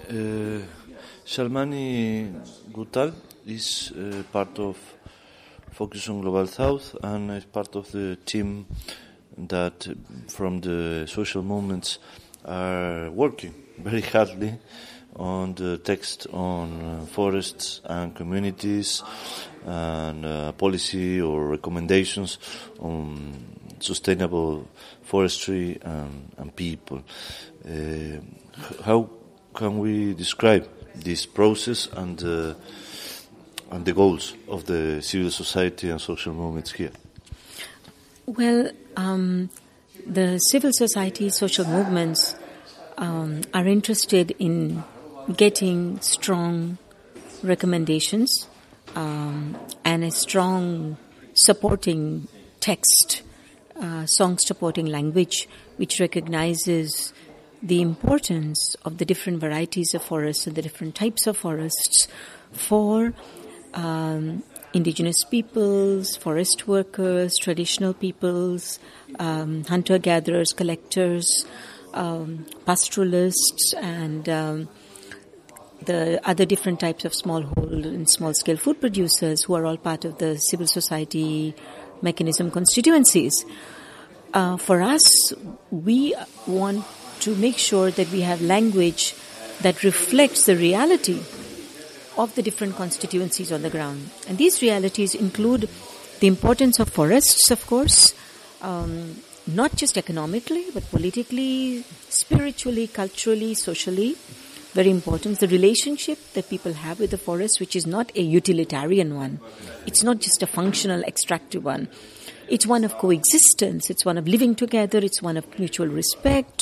Uh, Shalmani Gutal is part of Focus on Global South and is part of the team that from the social movements are working very hardly on the text on forests and communities and policy or recommendations on sustainable forestry and people. How can we describe this process and the goals of the civil society and social movements here? Well, the civil society, social movements are interested in getting strong recommendations and a strong supporting text, song supporting language, which recognizes the importance of the different varieties of forests and the different types of forests for indigenous peoples, forest workers, traditional peoples, hunter-gatherers, collectors, pastoralists, and the other different types of smallhold and small-scale food producers who are all part of the civil society mechanism constituencies. For us, we want to make sure that we have language that reflects the reality of the different constituencies on the ground. And these realities include the importance of forests, of course, not just economically, but politically, spiritually, culturally, socially. Very important. The relationship that people have with the forest, which is not a utilitarian one. It's not just a functional, extractive one. It's one of coexistence. It's one of living together. It's one of mutual respect,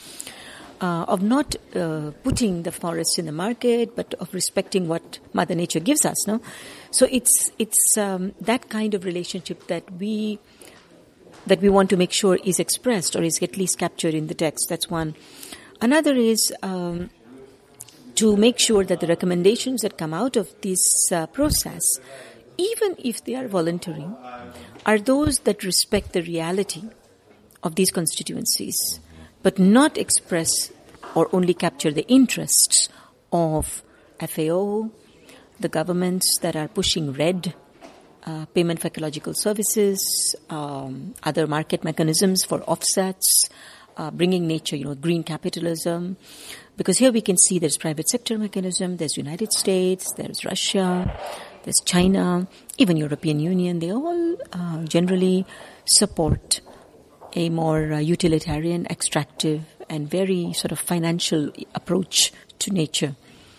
of not putting the forests in the market, but of respecting what Mother Nature gives us. No, so it's that kind of relationship that we want to make sure is expressed or is at least captured in the text. That's one. Another is to make sure that the recommendations that come out of this process, even if they are voluntary, are those that respect the reality of these constituencies, but not express or only capture the interests of FAO, the governments that are pushing REDD, payment for ecological services, other market mechanisms for offsets, bringing nature, green capitalism. Because here we can see there's private sector mechanism, there's United States, there's Russia, there's China, even European Union. They all generally support a more utilitarian, extractive, and very sort of financial approach to nature.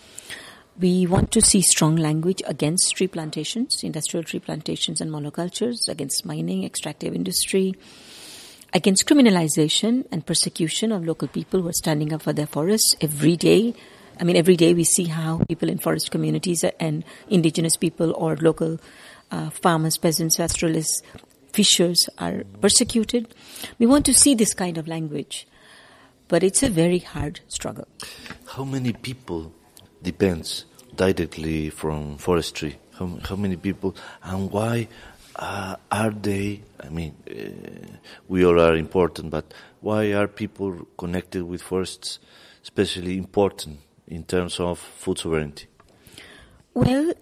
We want to see strong language against tree plantations, industrial tree plantations and monocultures, against mining, extractive industry, against criminalization and persecution of local people who are standing up for their forests every day. I mean, every day we see how people in forest communities and indigenous people or local farmers, peasants, pastoralists, fishers are persecuted. We want to see this kind of language, but it's a very hard struggle. How many people depends directly from forestry? How many people, and why are they? I mean, we all are important, but why are people connected with forests especially important in terms of food sovereignty? Well,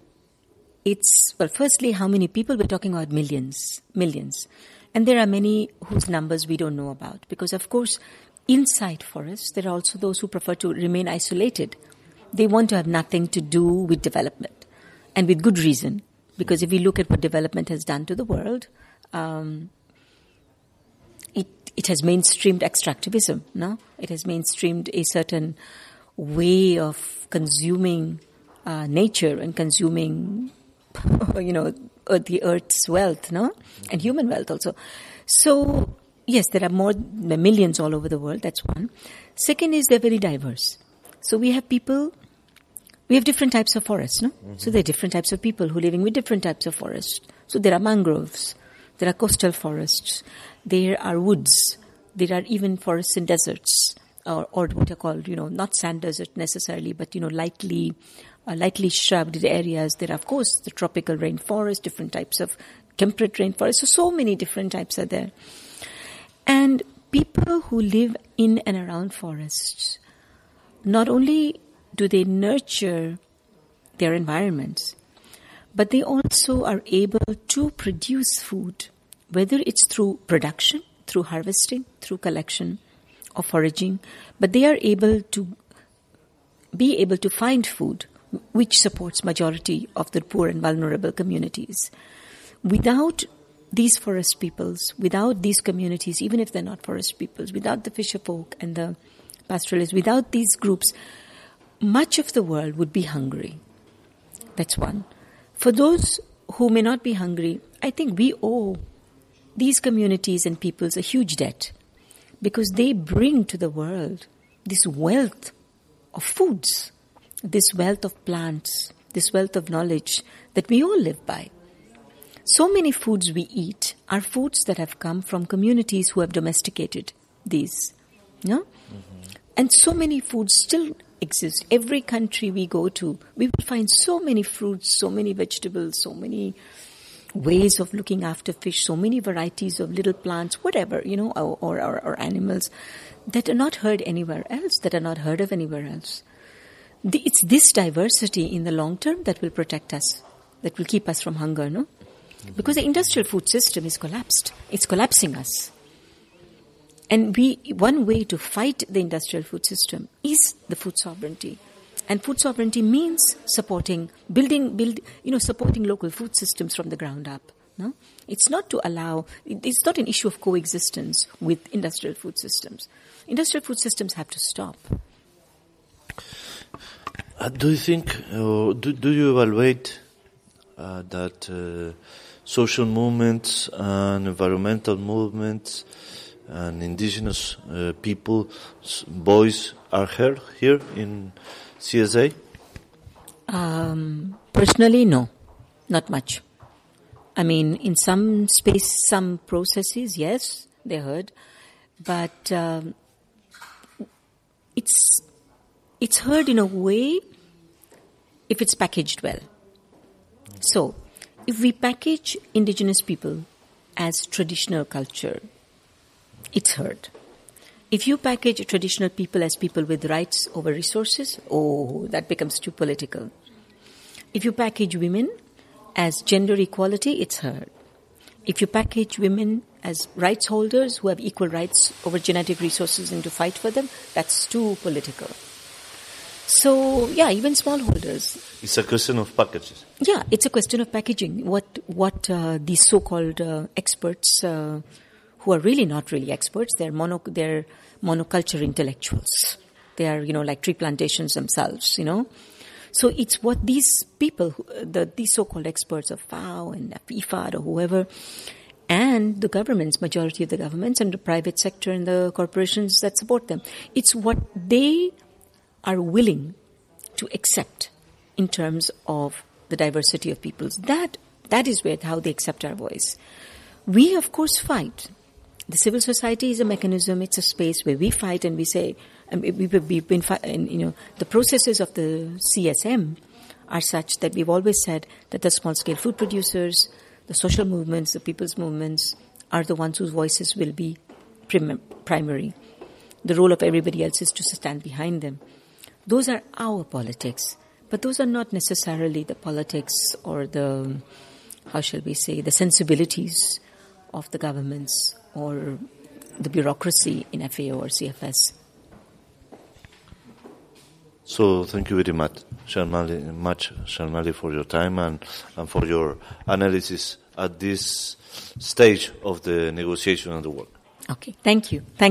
firstly, how many people? We're talking about millions. And there are many whose numbers we don't know about. Because, of course, inside forests, there are also those who prefer to remain isolated. They want to have nothing to do with development. And with good reason. Because if we look at what development has done to the world, it has mainstreamed extractivism, no? It has mainstreamed a certain way of consuming nature and consuming, the earth's wealth, no? And human wealth also. So, yes, there are millions all over the world, that's one. Second is they're very diverse. So we have different types of forests, no? Mm-hmm. So there are different types of people who are living with different types of forests. So there are mangroves, there are coastal forests, there are woods, there are even forests in deserts, or what are called, not sand desert necessarily, but, lightly shrubbed areas. There are, of course, the tropical rainforest, different types of temperate rainforest. So many different types are there. And people who live in and around forests, not only do they nurture their environments, but they also are able to produce food, whether it's through production, through harvesting, through collection or foraging, but they are able to find food which supports majority of the poor and vulnerable communities. Without these forest peoples, without these communities, even if they're not forest peoples, without the fisher folk and the pastoralists, without these groups, much of the world would be hungry. That's one. For those who may not be hungry, I think we owe these communities and peoples a huge debt, because they bring to the world this wealth of foods, this wealth of plants, this wealth of knowledge that we all live by. So many foods we eat are foods that have come from communities who have domesticated these. No? Mm-hmm. And so many foods still exist. Every country we go to, we will find so many fruits, so many vegetables, so many ways of looking after fish, so many varieties of little plants, whatever, or animals that are not heard anywhere else, that are not heard of anywhere else. It's this diversity in the long term that will protect us, that will keep us from hunger, no? Mm-hmm. Because the industrial food system is collapsed. It's collapsing us. And one way to fight the industrial food system is the food sovereignty. And food sovereignty means supporting local food systems from the ground up. No? It's not an issue of coexistence with industrial food systems. Industrial food systems have to stop. Do you think, do you evaluate that social movements and environmental movements and indigenous people's voice are heard here in CSA? Personally, no, not much. I mean, in some space, some processes, yes, they're heard, but it's heard in a way if it's packaged well. So, if we package indigenous people as traditional culture, it's heard. If you package traditional people as people with rights over resources, that becomes too political. If you package women as gender equality, it's heard. If you package women as rights holders who have equal rights over genetic resources and to fight for them, that's too political. So, yeah, even smallholders. It's a question of packages. Yeah, it's a question of packaging. What these so-called experts, who are really not really experts, they're monoculture intellectuals. They are, like tree plantations themselves, So it's what these people, these so-called experts of FAO and IFAD or whoever, and the governments, majority of the governments and the private sector and the corporations that support them, it's what they are willing to accept in terms of the diversity of peoples. That is how they accept our voice. We, of course, fight. The civil society is a mechanism. It's a space where we fight and we say, we've been fighting. The processes of the CSM are such that we've always said that the small-scale food producers, the social movements, the people's movements are the ones whose voices will be primary. The role of everybody else is to stand behind them. Those are our politics, but those are not necessarily the politics or the sensibilities of the governments or the bureaucracy in FAO or CFS. So thank you very much, Sharmali, for your time and for your analysis at this stage of the negotiation and the work. Okay, thank you.